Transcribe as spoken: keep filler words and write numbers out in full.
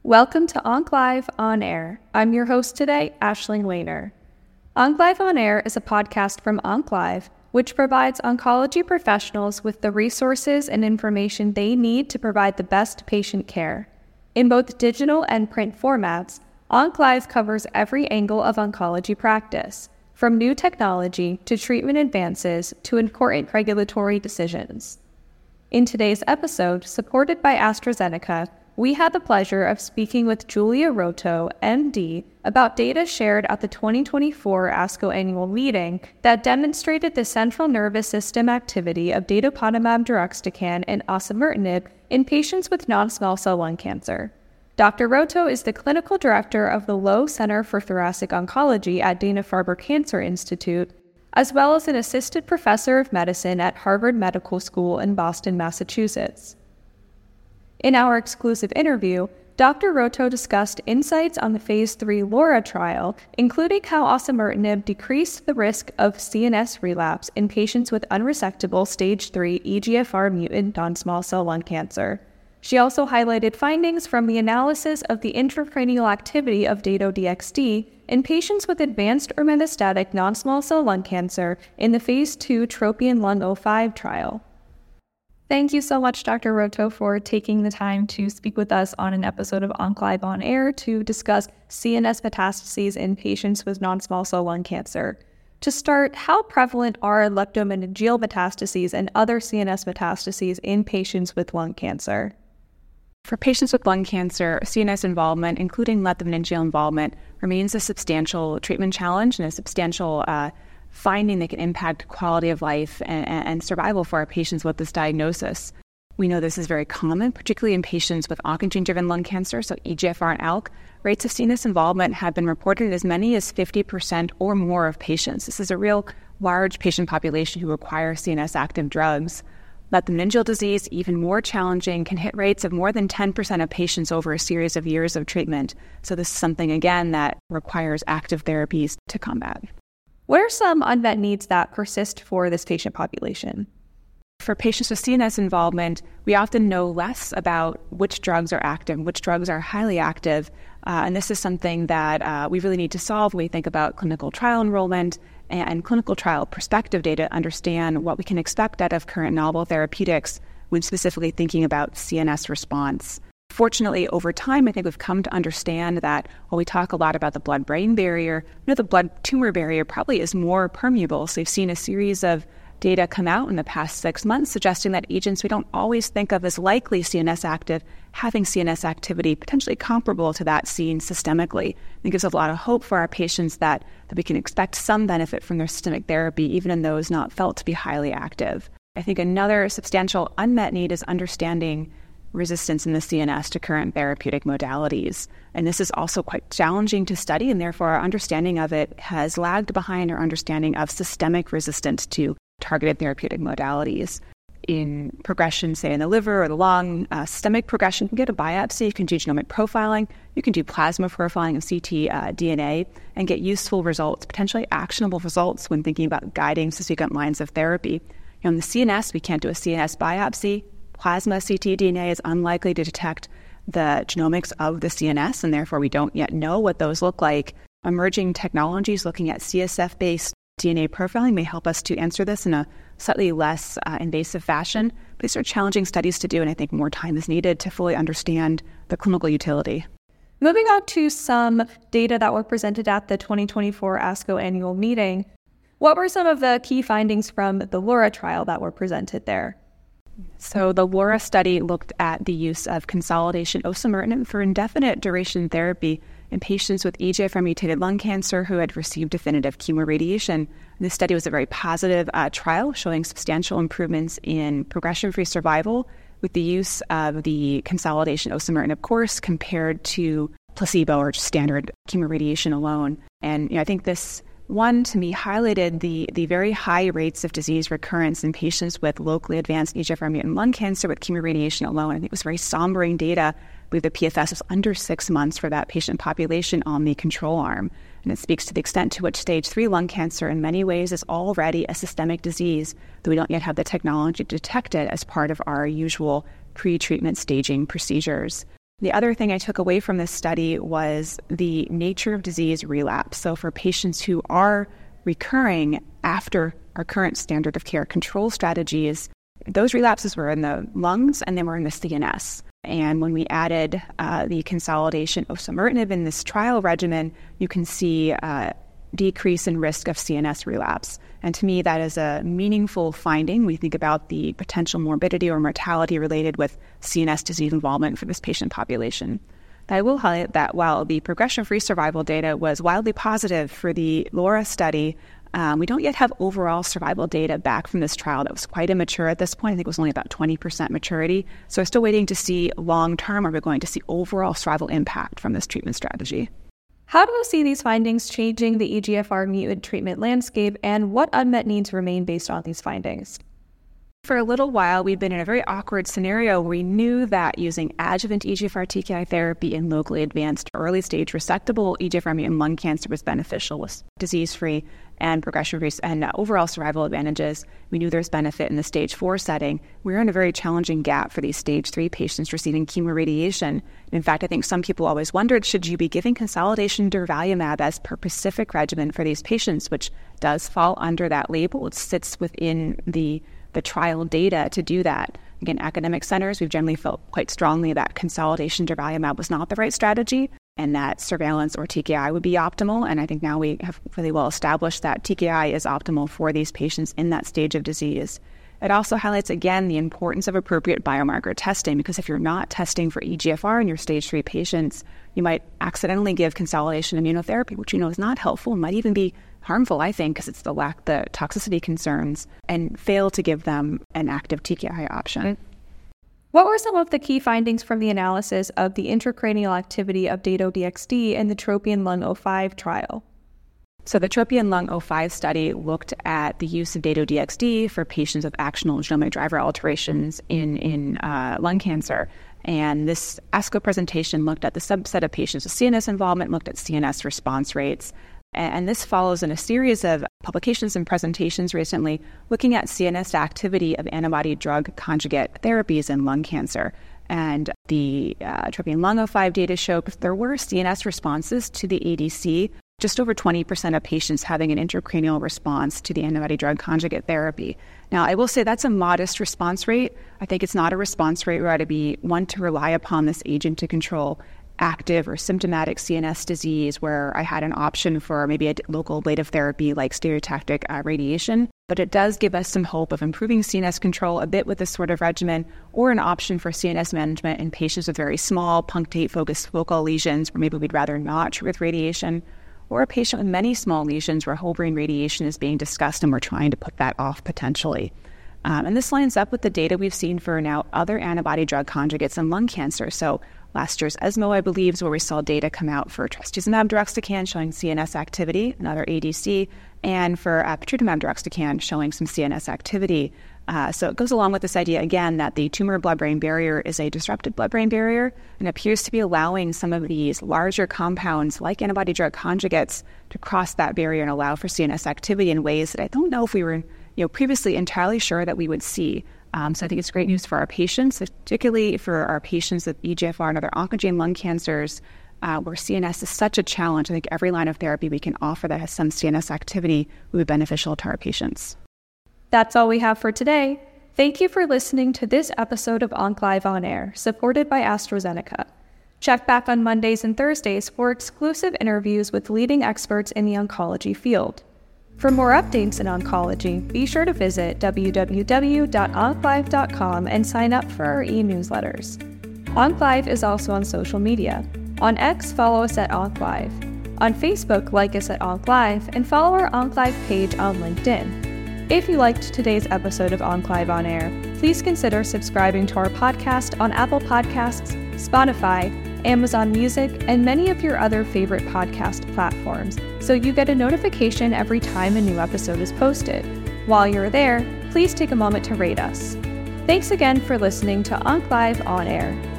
Welcome to OncLive On Air. I'm your host today, Aisling Lehner. OncLive On Air is a podcast from OncLive, which provides oncology professionals with the resources and information they need to provide the best patient care. In both digital and print formats, OncLive covers every angle of oncology practice, from new technology to treatment advances to important regulatory decisions. In today's episode, supported by AstraZeneca, we had the pleasure of speaking with Julia Roto, M D, about data shared at the twenty twenty-four ASCO annual meeting that demonstrated the central nervous system activity of datopotamab deruxtecan and osimertinib in patients with non-small cell lung cancer. Doctor Roto is the clinical director of the Low Center for Thoracic Oncology at Dana-Farber Cancer Institute, as well as an assistant professor of medicine at Harvard Medical School in Boston, Massachusetts. In our exclusive interview, Doctor Roto discussed insights on the phase three LAURA trial, including how osimertinib decreased the risk of C N S relapse in patients with unresectable stage three E G F R mutant non-small cell lung cancer. She also highlighted findings from the analysis of the intracranial activity of Dato-D X D in patients with advanced or metastatic non-small cell lung cancer in the phase two TROPION-Lung oh five trial. Thank you so much, Doctor Roto, for taking the time to speak with us on an episode of OncLive On Air to discuss C N S metastases in patients with non-small cell lung cancer. To start, how prevalent are leptomeningeal metastases and other C N S metastases in patients with lung cancer? For patients with lung cancer, C N S involvement, including leptomeningeal involvement, remains a substantial treatment challenge and a substantial uh, finding that can impact quality of life and, and survival for our patients with this diagnosis. We know this is very common, particularly in patients with oncogene-driven lung cancer, so E G F R and A L K. Rates of C N S involvement have been reported in as many as fifty percent or more of patients. This is a real large patient population who require C N S active drugs. Leptomeningeal disease, even more challenging, can hit rates of more than ten percent of patients over a series of years of treatment. So this is something, again, that requires active therapies to combat. What are some unmet needs that persist for this patient population? For patients with C N S involvement, we often know less about which drugs are active, which drugs are highly active, uh, and this is something that uh, we really need to solve when we think about clinical trial enrollment and, and clinical trial prospective data, understand what we can expect out of current novel therapeutics when specifically thinking about C N S response. Fortunately, over time, I think we've come to understand that while we talk a lot about the blood-brain barrier, you know, the blood-tumor barrier probably is more permeable. So we've seen a series of data come out in the past six months suggesting that agents we don't always think of as likely C N S active, having C N S activity potentially comparable to that seen systemically. It gives a lot of hope for our patients that, that we can expect some benefit from their systemic therapy, even in those not felt to be highly active. I think another substantial unmet need is understanding resistance in the C N S to current therapeutic modalities. And this is also quite challenging to study, and therefore our understanding of it has lagged behind our understanding of systemic resistance to targeted therapeutic modalities. In progression, say in the liver or the lung, uh, systemic progression, you can get a biopsy, you can do genomic profiling, you can do plasma profiling of C T uh, D N A and get useful results, potentially actionable results when thinking about guiding subsequent lines of therapy. You know, in the C N S, we can't do a C N S biopsy. Plasma C T D N A is unlikely to detect the genomics of the C N S, and therefore we don't yet know what those look like. Emerging technologies looking at C S F-based D N A profiling may help us to answer this in a slightly less uh, invasive fashion. But these are challenging studies to do, and I think more time is needed to fully understand the clinical utility. Moving on to some data that were presented at the twenty twenty-four ASCO annual meeting, what were some of the key findings from the LAURA trial that were presented there? So the LAURA study looked at the use of consolidation osimertinib for indefinite duration therapy in patients with E G F R-mutated lung cancer who had received definitive chemoradiation. This study was a very positive uh, trial showing substantial improvements in progression-free survival with the use of the consolidation osimertinib course compared to placebo or standard chemoradiation alone. And you know, I think this one, to me, highlighted the, the very high rates of disease recurrence in patients with locally advanced E G F R mutant lung cancer with chemoradiation alone. I think it was very sombering data. I believe the P F S was under six months for that patient population on the control arm. And it speaks to the extent to which stage three lung cancer in many ways is already a systemic disease that we don't yet have the technology to detect it as part of our usual pre-treatment staging procedures. The other thing I took away from this study was the nature of disease relapse. So for patients who are recurring after our current standard of care control strategies, those relapses were in the lungs and they were in the C N S. And when we added uh, the consolidation of osimertinib in this trial regimen, you can see uh, decrease in risk of C N S relapse. And to me, that is a meaningful finding. We think about the potential morbidity or mortality related with C N S disease involvement for this patient population. I will highlight that while the progression-free survival data was wildly positive for the LAURA study, um, we don't yet have overall survival data back from this trial that was quite immature at this point. I think it was only about twenty percent maturity. So we're still waiting to see long-term, are we going to see overall survival impact from this treatment strategy? How do you see these findings changing the E G F R mutant treatment landscape, and what unmet needs remain based on these findings? For a little while, we've been in a very awkward scenario where we knew that using adjuvant E G F R T K I therapy in locally advanced early-stage resectable E G F R mutant lung cancer was beneficial with disease-free and progression-free and overall survival advantages. We knew there's benefit in the stage four setting. We're in a very challenging gap for these stage three patients receiving chemoradiation. In fact, I think some people always wondered, should you be giving consolidation durvalumab as per PACIFIC regimen for these patients, which does fall under that label. It sits within the the trial data to do that. Again, academic centers, we've generally felt quite strongly that consolidation durvalumab was not the right strategy and that surveillance or T K I would be optimal. And I think now we have really well established that T K I is optimal for these patients in that stage of disease. It also highlights, again, the importance of appropriate biomarker testing, because if you're not testing for E G F R in your stage three patients, you might accidentally give consolidation immunotherapy, which you know is not helpful and might even be harmful, I think, because it's the lack the toxicity concerns, and fail to give them an active T K I option. What were some of the key findings from the analysis of the intracranial activity of Dato-D X D in the TROPION-Lung oh five trial? So the TROPION-Lung oh five study looked at the use of Dato-D X D for patients with actionable genomic driver alterations in, in uh, lung cancer. And this ASCO presentation looked at the subset of patients with C N S involvement, looked at C N S response rates. And this follows in a series of publications and presentations recently looking at C N S activity of antibody-drug conjugate therapies in lung cancer. And the uh, TROPION-Lung oh five data showed there were C N S responses to the A D C, just over twenty percent of patients having an intracranial response to the antibody-drug conjugate therapy. Now, I will say that's a modest response rate. I think it's not a response rate where I'd be one to rely upon this agent to control active or symptomatic C N S disease where I had an option for maybe a local ablative therapy like stereotactic uh, radiation. But it does give us some hope of improving C N S control a bit with this sort of regimen, or an option for C N S management in patients with very small punctate-focused focal lesions where maybe we'd rather not treat with radiation, or a patient with many small lesions where whole brain radiation is being discussed and we're trying to put that off potentially. Um, and this lines up with the data we've seen for now other antibody-drug conjugates in lung cancer. So last year's ESMO, I believe, is where we saw data come out for trastuzumab deruxtecan showing C N S activity, another A D C, and for uh, patritumab deruxtecan showing some C N S activity. Uh, so it goes along with this idea, again, that the tumor blood-brain barrier is a disrupted blood-brain barrier and appears to be allowing some of these larger compounds like antibody-drug conjugates to cross that barrier and allow for C N S activity in ways that I don't know if we were you know, previously entirely sure that we would see. Um, so I think it's great news for our patients, particularly for our patients with E G F R and other oncogene lung cancers, uh, where C N S is such a challenge. I think every line of therapy we can offer that has some C N S activity will be beneficial to our patients. That's all we have for today. Thank you for listening to this episode of OncLive On Air, supported by AstraZeneca. Check back on Mondays and Thursdays for exclusive interviews with leading experts in the oncology field. For more updates in oncology, be sure to visit w w w dot onclive dot com and sign up for our e-newsletters. OncLive is also on social media. On X, follow us at OncLive. On Facebook, like us at OncLive, and follow our OncLive page on LinkedIn. If you liked today's episode of OncLive On Air, please consider subscribing to our podcast on Apple Podcasts, Spotify, Amazon Music, and many of your other favorite podcast platforms, so you get a notification every time a new episode is posted. While you're there, please take a moment to rate us. Thanks again for listening to OncLive On Air.